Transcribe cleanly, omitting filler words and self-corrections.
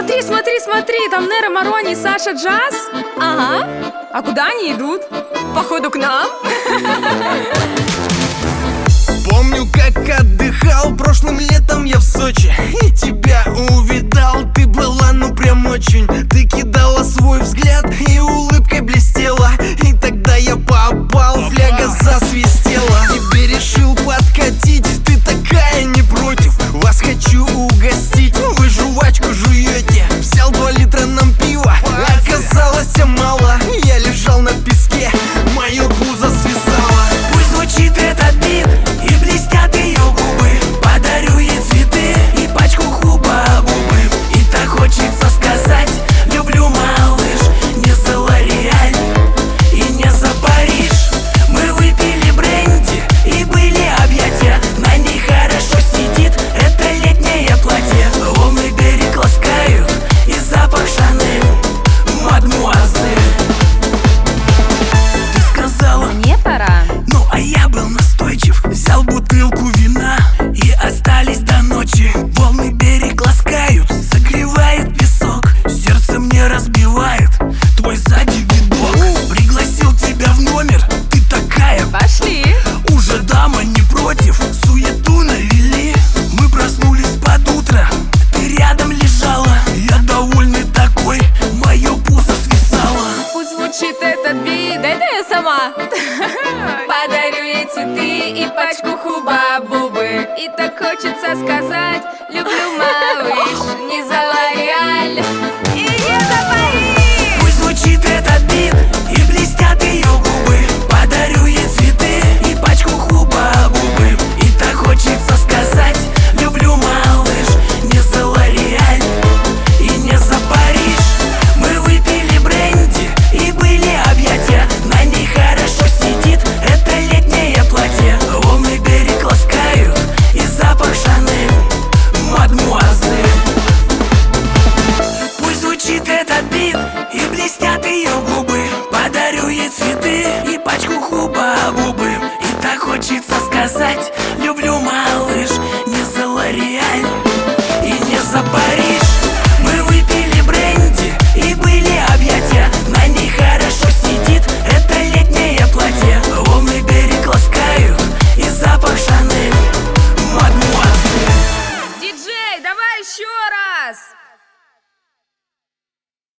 Смотри, смотри, смотри, там Неро Марони и Саша Джаз. Ага. А куда они идут? Походу к нам. Помню, как отдыхал прошлым летом я в Сочи, и тебя увидал, ты была ну прям очень. Ты кидала свой взгляд и улыбкой блестела, и тогда я попал, фляга засвистела. Тебе решил подкатить, ты такая не против. Вас хочу угостить, вы жвачку жуете. Взял 2 литра нам пива, оказалось мало. Я лежал на песке, мое пузо свисало. Пусть звучит этот бит и блестят ее губы. Подарю ей цветы и пачку хуба-бубы. И так хочется сказать: люблю, малыш. Не за Лореаль и не за Париж. Мы выпили бренди и были объятия. На ней хорошо сидит это летнее платье. Волны берег ласкают и запах Шанель. Мадмуазель, ты сказала: Мне пора. ну а я был настойчив. Взял бутылку вина и остались до ночи. Волны берег ласкают, согревает песок. Сердце мне разбивает твой сзади видок. Пригласил тебя в номер, ты такая. Пошли. Уже дама не против, суету навели. Мы проснулись под утро, ты рядом лежала. Я довольный такой, мое пузо свисало. Пусть звучит этот бит. Да это я сама. Подарю ей цветы и пачку хуба-бубы. И так хочется сказать: люблю, малыш. Не за Лореаль и не за Париж. Пусть звучит этот бит и блестят ее губы. Подарю ей цветы и пачку хуба-бубы. И так хочется сказать: люблю, малыш. Не за Лореаль и не за Париж. Мы выпили бренди и были объятия. На ней хорошо сидит это летнее платье. Волны берег ласкают и запах Шанель. Мадмуазель, пусть звучит этот бит и блестят ее губы. Подарю ей цветы и пачку хуба-бубы. И так хочется сказать: люблю,